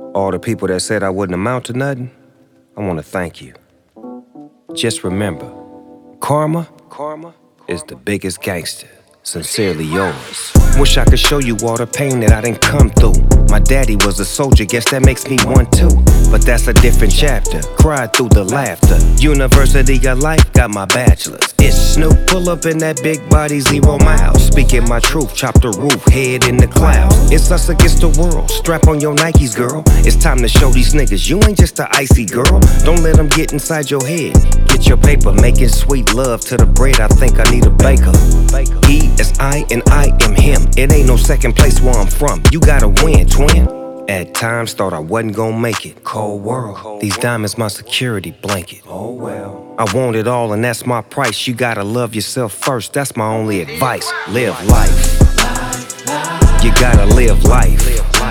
All the people that said I wouldn't amount to nothing, I want to thank you. Just remember, karma is the biggest gangster. Sincerely yours. Wish I could show you all the pain that I didn't come through. My daddy was a soldier, guess that makes me one too. But that's a different chapter, cried through the laughter. University of life, got my bachelor's. It's Snoop, pull up in that big body, 0 miles. Speaking my truth, chop the roof, head in the clouds. It's us against the world, strap on your Nikes, girl. It's time to show these niggas, you ain't just a icy girl. Don't let them get inside your head. Get your paper, making sweet love to the bread. I think I need a baker. He is I and I am him. It ain't no second place where I'm from. You gotta win, twin. At times thought I wasn't gonna make it. Cold world. These diamonds my security blanket. Oh well. I want it all and that's my price. You gotta love yourself first. That's my only advice. Live life. You gotta live life.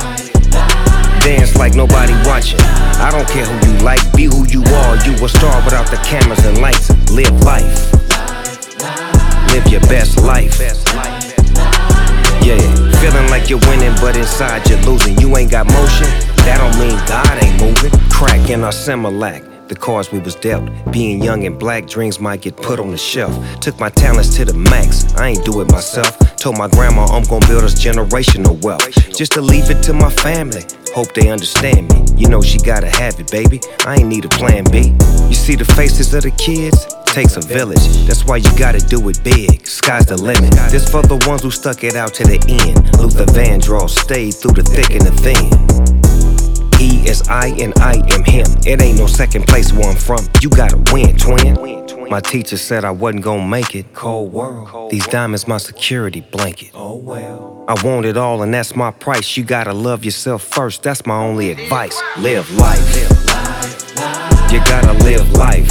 Dance like nobody watching. I don't care who you like. Be who you are. You a star without the cameras and lights. Live life. Live your best life. Yeah, feeling like you're winning, but inside you're losing. You ain't got motion, that don't mean God ain't moving. Crack in our Similac, the cards we was dealt. Being young and black, dreams might get put on the shelf. Took my talents to the max, I ain't do it myself. Told my grandma I'm gon' build us generational wealth. Just to leave it to my family, hope they understand me. You know she gotta have it, baby, I ain't need a plan B. You see the faces of the kids? Takes a village, that's why you gotta do it big. Sky's the limit. This for the ones who stuck it out to the end. Luther Vandross stayed through the thick and the thin. He is I and I am him. It ain't no second place where I'm from. You gotta win, twin. My teacher said I wasn't gonna make it. Cold world. These diamonds my security blanket. Oh well. I want it all and that's my price. You gotta love yourself first. That's my only advice. Live life. You gotta live life.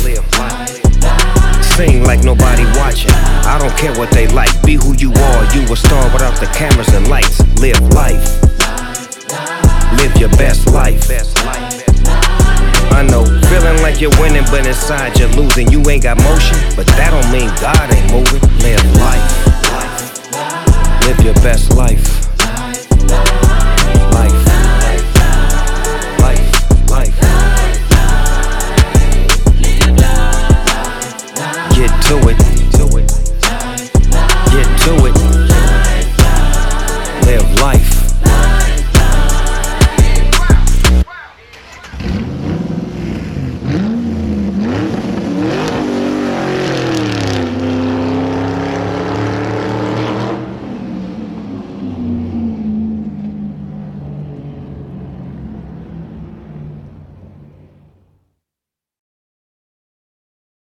Sing like nobody watching. I don't care what they like. Be who you are. You a star without the cameras and lights. Live life. Live your best life. I know, feeling like you're winning, but inside you're losing. You ain't got motion, but that don't mean God ain't moving. Live life. Live your best life.